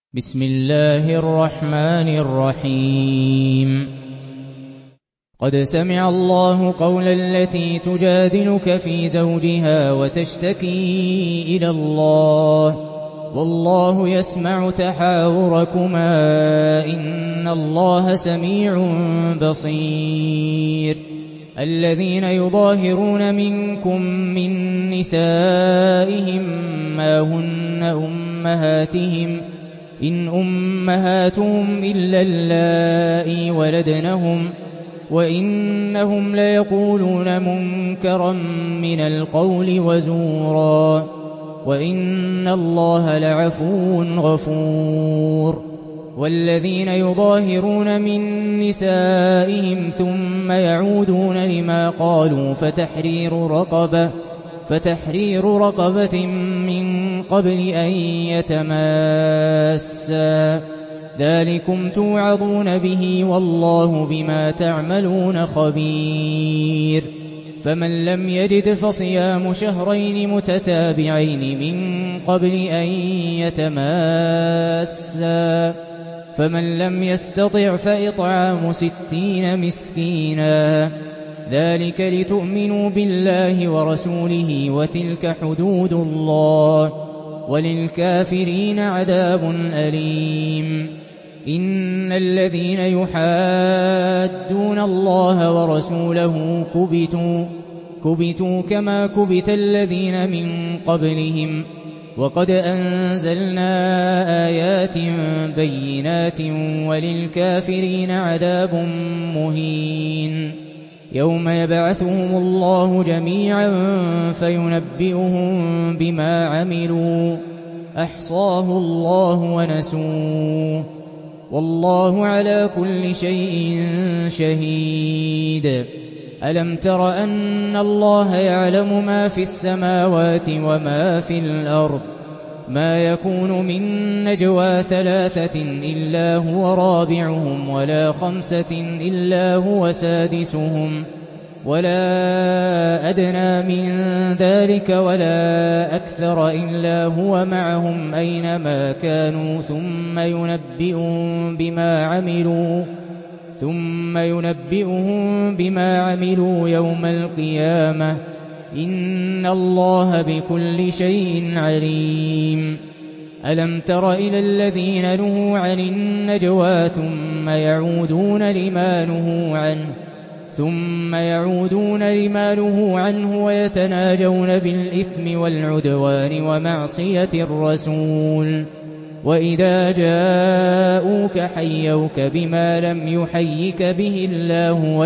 بسم الله الرحمن الرحيم. قد سمع الله قول التي تجادلك في زوجها وتشتكي إلى الله والله يسمع تحاوركما إن الله سميع بصير. الذين يظاهرون منكم من نسائهم ما هن أمهاتهم إن أمهاتهم إلا اللائي ولدنهم وإنهم ليقولون منكرا من القول وزورا وإن الله لعفو غفور. والذين يظاهرون من نسائهم ثم يعودون لما قالوا فتحرير رقبة من قبل أن يتماسا ذلكم توعظون به والله بما تعملون خبير. فمن لم يجد فصيام شهرين متتابعين من قبل أن يتماسا فمن لم يستطع فإطعام 60 مسكينا ذلك لتؤمنوا بالله ورسوله وتلك حدود الله وللكافرين عذاب أليم. إن الذين يحادون الله ورسوله كبتوا كما كبت الذين من قبلهم وقد أنزلنا آيات بينات وللكافرين عذاب مهين. يوم يبعثهم الله جميعا فينبئهم بما عملوا أحصاه الله ونسوه والله على كل شيء شهيد. ألم تر أن الله يعلم ما في السماوات وما في الأرض ما يكون من نجوى 3 إلا هو رابعهم ولا 5 إلا هو سادسهم ولا أدنى من ذلك ولا أكثر إلا هو معهم أينما كانوا ثم ينبئهم بما عملوا يوم القيامة إن الله بكل شيء عليم. ألم تر إلى الذين نهوا عن النجوى ثم يعودون لما نهوا عنه ويتناجون بالإثم والعدوان ومعصية الرسول وإذا جاءوك حيوك بما لم يحيك به الله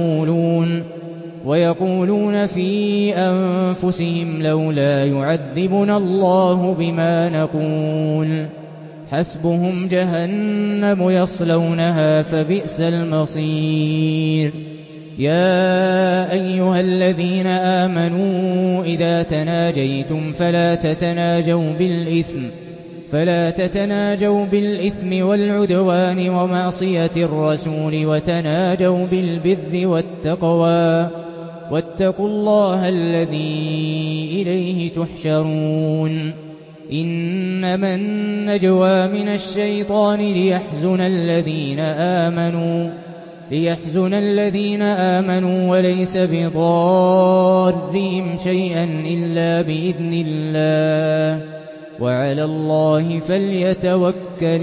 ويقولون في أنفسهم لولا يعذبنا الله بما نقول حسبهم جهنم يصلونها فبئس المصير. يا أيها الذين آمنوا إذا تناجيتم فلا تتناجوا بالإثم والعدوان ومعصية الرسول وتناجوا بالبر والتقوى واتقوا الله الذي إليه تحشرون. إنما النجوى من الشيطان ليحزن الذين آمنوا وليس بضارهم شيئا إلا بإذن الله وعلى الله فليتوكل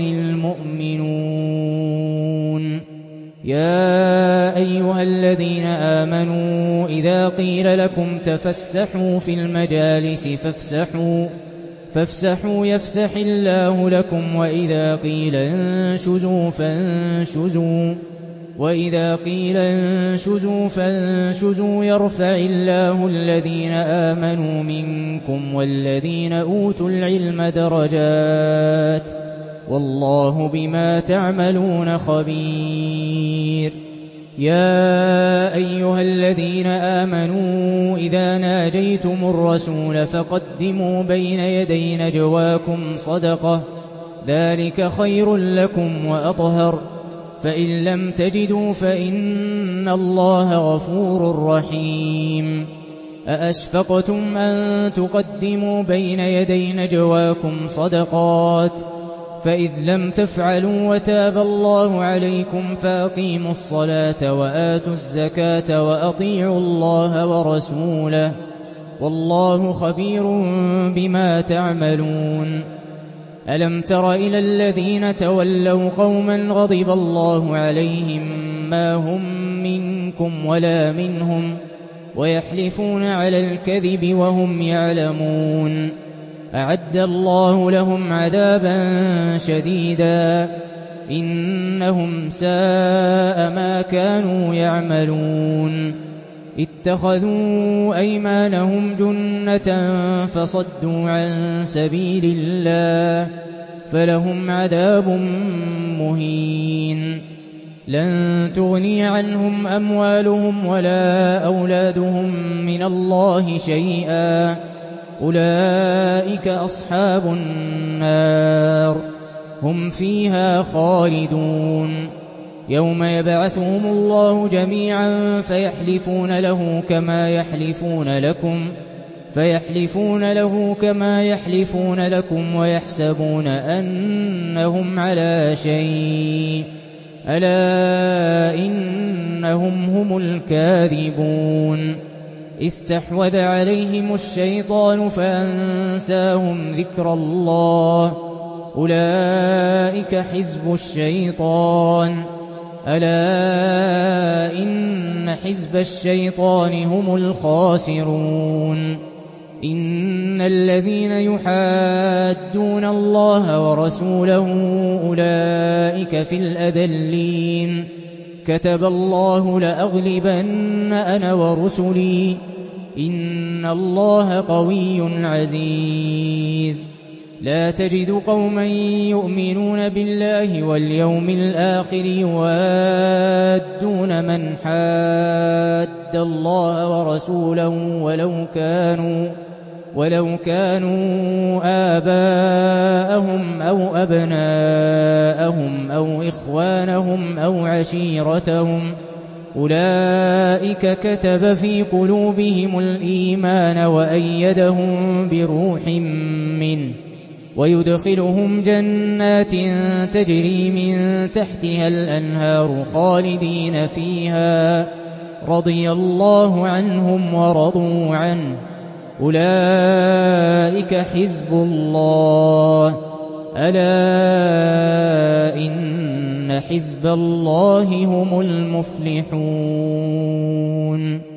المؤمنون. يا أيها الذين آمنوا إذا قيل لكم تفسحوا في المجالس فافسحوا يفسح الله لكم وإذا قيل انشزوا فانشزوا يرفع الله الذين آمنوا منكم والذين أوتوا العلم درجات والله بما تعملون خبير. يا أيها الذين آمنوا إذا ناجيتم الرسول فقدموا بين يدي نجواكم صدقة ذلك خير لكم وأطهر فإن لم تجدوا فإن الله غفور رحيم. أأشفقتم أن تقدموا بين يدي نجواكم صدقات فإذ لم تفعلوا وتاب الله عليكم فأقيموا الصلاة وآتوا الزكاة وأطيعوا الله ورسوله والله خبير بما تعملون. ألم تر إلى الذين تولوا قوما غضب الله عليهم ما هم منكم ولا منهم ويحلفون على الكذب وهم يعلمون أعد الله لهم عذابا شديدا إنهم ساء ما كانوا يعملون. اتخذوا أيمانهم جنة فصدوا عن سبيل الله فلهم عذاب مهين. لن تغني عنهم أموالهم ولا أولادهم من الله شيئا أولئك أصحاب النار هم فيها خالدون. يوم يبعثهم الله جميعا فيحلفون له كما يحلفون لكم ويحسبون أنهم على شيء ألا إنهم هم الكاذبون. استحوذ عليهم الشيطان فأنساهم ذكر الله أولئك حزب الشيطان ألا إن حزب الشيطان هم الخاسرون. إن الذين يحادون الله ورسوله أولئك في الأذلين. كتب الله لأغلبن أنا ورسلي إن الله قوي عزيز. لا تجد قوما يؤمنون بالله واليوم الآخر يوادون من حاد الله ورسوله ولو كانوا آباءهم أو أبناءهم أو إخوانهم أو عشيرتهم أولئك كتب في قلوبهم الإيمان وأيدهم بروح منه ويدخلهم جنات تجري من تحتها الأنهار خالدين فيها رضي الله عنهم ورضوا عنه أولئك حزب الله ألا إن حزب الله هم المفلحون.